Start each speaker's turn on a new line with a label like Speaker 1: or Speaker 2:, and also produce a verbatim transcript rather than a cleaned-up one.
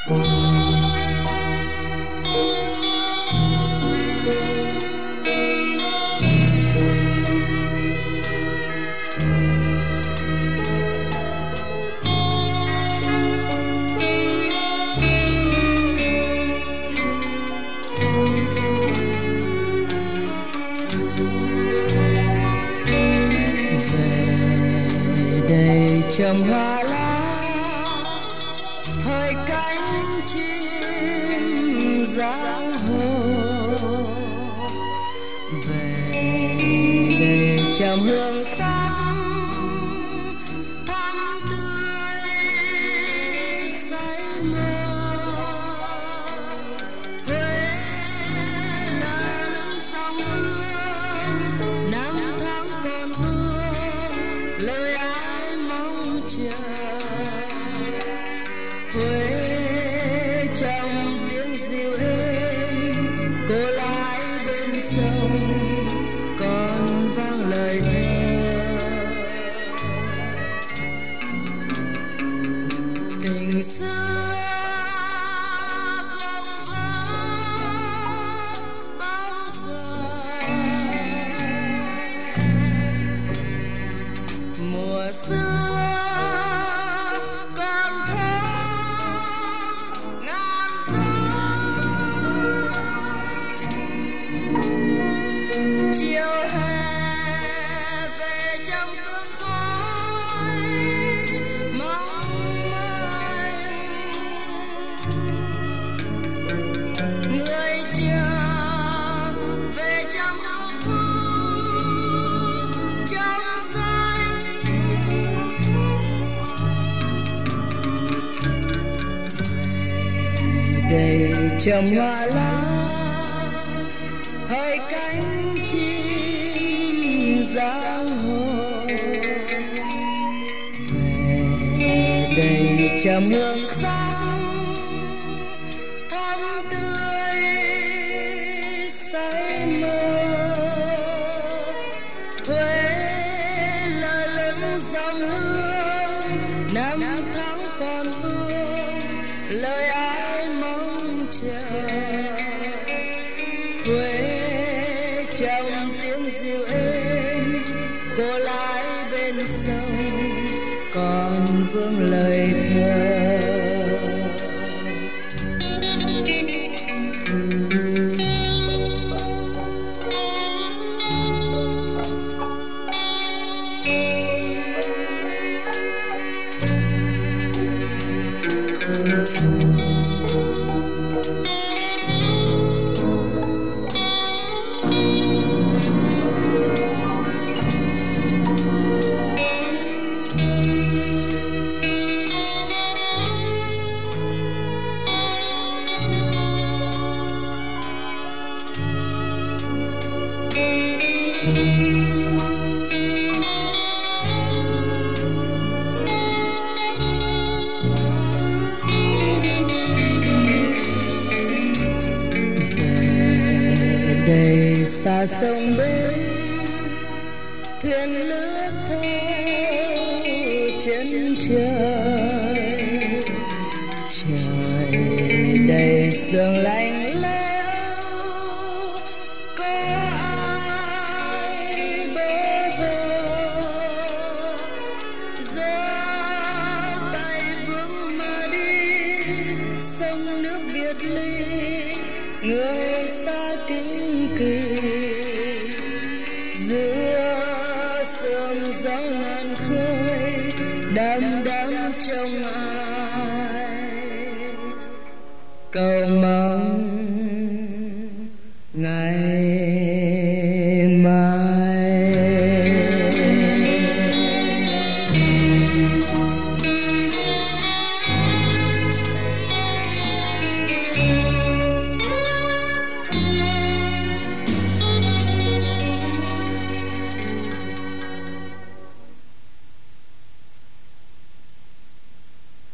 Speaker 1: trầm hoa lá hơi cánh chim dáng hồ về đây trầm hương sắc thắm tươi say mơ Huế là nước sông hương năm tháng còn vương lời ai mong chờ Huế trong tiếng dịu êm cô lái bên sông còn vang lời thơ tình xưa không vỡ bao giờ mùa xưa chiều hè về trong sương khói mong manh người chờ về trong hương thu trong xanh đầy trầm hoa lá hơi cánh chim dáng hồ về đây trầm hương sắc thắm tươi say mơ Huế là lưng dòng hương năm tháng còn vương lời ai mong chờ Huế trong tiếng dịu êm cô lái bên sông còn vương lời thơ đầy xa sông bên thuyền lướt theo chân trời trời đầy sương lạnh lẽo có ai bơ vơ giơ tay vững mà đi sông nước biệt ly người xa kính kỳ giữa sương gió ngàn khơi đắm đắm trong ai cầu mong ngày